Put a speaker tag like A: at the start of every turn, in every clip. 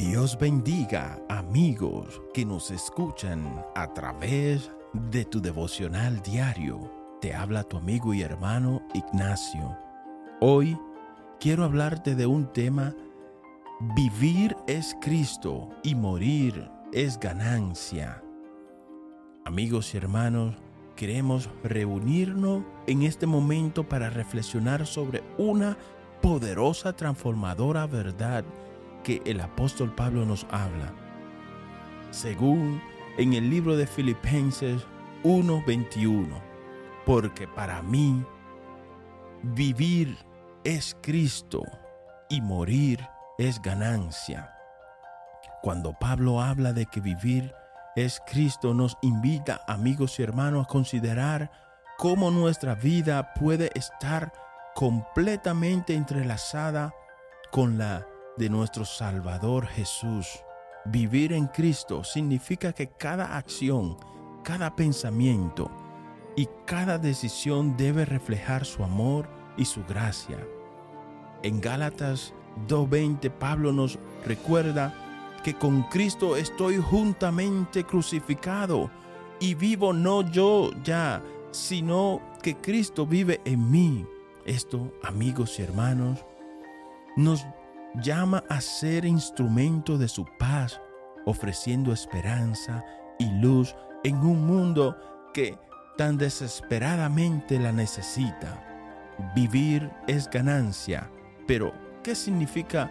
A: Dios bendiga, amigos que nos escuchan a través de tu devocional diario. Te habla tu amigo y hermano Ignacio. Hoy quiero hablarte de un tema: vivir es Cristo y morir es ganancia. Amigos y hermanos, queremos reunirnos en este momento para reflexionar sobre una poderosa, transformadora verdad que el apóstol Pablo nos habla. Según en el libro de Filipenses 1:21, porque para mí vivir es Cristo y morir es ganancia. Cuando Pablo habla de que vivir es Cristo, nos invita, amigos y hermanos, a considerar cómo nuestra vida puede estar completamente entrelazada con la de nuestro Salvador Jesús. Vivir en Cristo significa que cada acción, cada pensamiento y cada decisión debe reflejar su amor y su gracia. En Gálatas 2:20, Pablo nos recuerda que con Cristo estoy juntamente crucificado y vivo no yo ya, sino que Cristo vive en mí. Esto, amigos y hermanos, nos llama a ser instrumento de su paz, ofreciendo esperanza y luz en un mundo que tan desesperadamente la necesita. Vivir es ganancia, pero ¿qué significa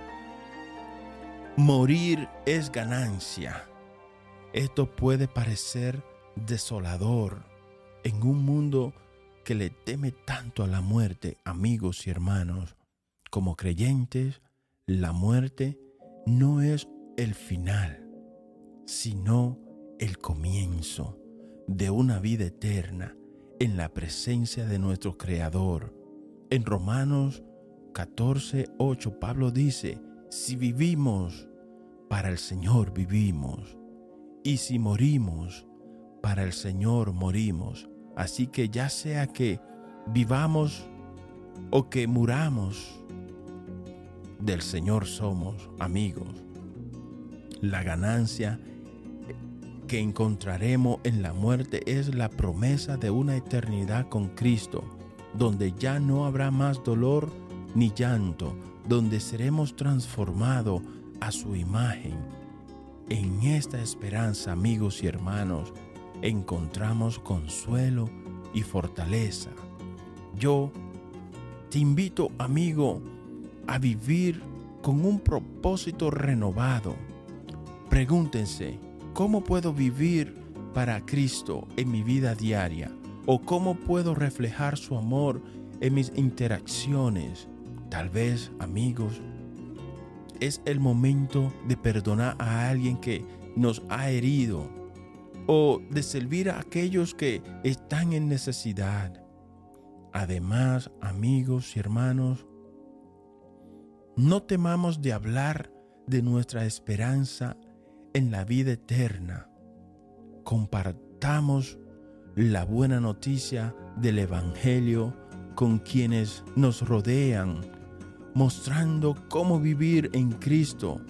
A: morir es ganancia? Esto puede parecer desolador en un mundo que le teme tanto a la muerte, amigos y hermanos. Como creyentes, la muerte no es el final, sino el comienzo de una vida eterna en la presencia de nuestro Creador. En Romanos 14:8, Pablo dice: si vivimos, para el Señor vivimos, y si morimos, para el Señor morimos. Así que ya sea que vivamos o que muramos, del Señor somos, amigos. La ganancia que encontraremos en la muerte es la promesa de una eternidad con Cristo, donde ya no habrá más dolor ni llanto, donde seremos transformados a su imagen. En esta esperanza, amigos y hermanos, encontramos consuelo y fortaleza. Yo te invito, amigo, a vivir con un propósito renovado. Pregúntense: ¿cómo puedo vivir para Cristo en mi vida diaria? ¿O cómo puedo reflejar su amor en mis interacciones? Tal vez, amigos, es el momento de perdonar a alguien que nos ha herido, o de servir a aquellos que están en necesidad. Además, amigos y hermanos, no temamos de hablar de nuestra esperanza en la vida eterna. Compartamos la buena noticia del Evangelio con quienes nos rodean, mostrando cómo vivir en Cristo,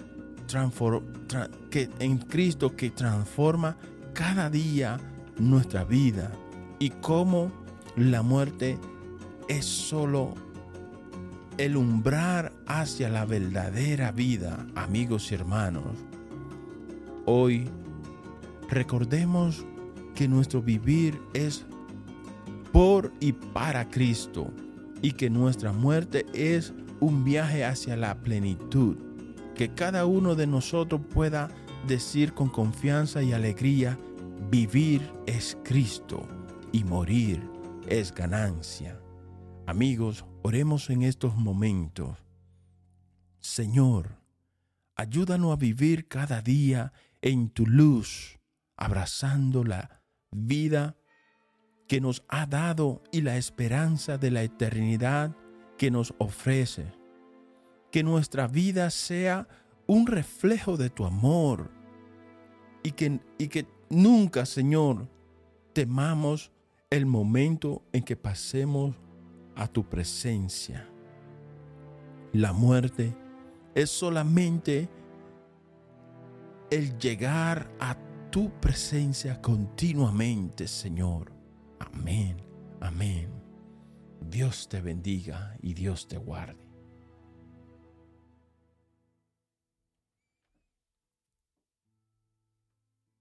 A: que transforma cada día nuestra vida, y cómo la muerte es solo el umbral hacia la verdadera vida, amigos y hermanos. Hoy recordemos que nuestro vivir es por y para Cristo, y que nuestra muerte es un viaje hacia la plenitud. Que cada uno de nosotros pueda decir con confianza y alegría: vivir es Cristo y morir es ganancia. Amigos, oremos en estos momentos. Señor, ayúdanos a vivir cada día en tu luz, abrazando la vida que nos ha dado y la esperanza de la eternidad que nos ofrece. Que nuestra vida sea un reflejo de tu amor, y que nunca, Señor, temamos el momento en que pasemos a tu presencia. La muerte es solamente el llegar a tu presencia continuamente, Señor. Amén, amén. Dios te bendiga y Dios te guarde.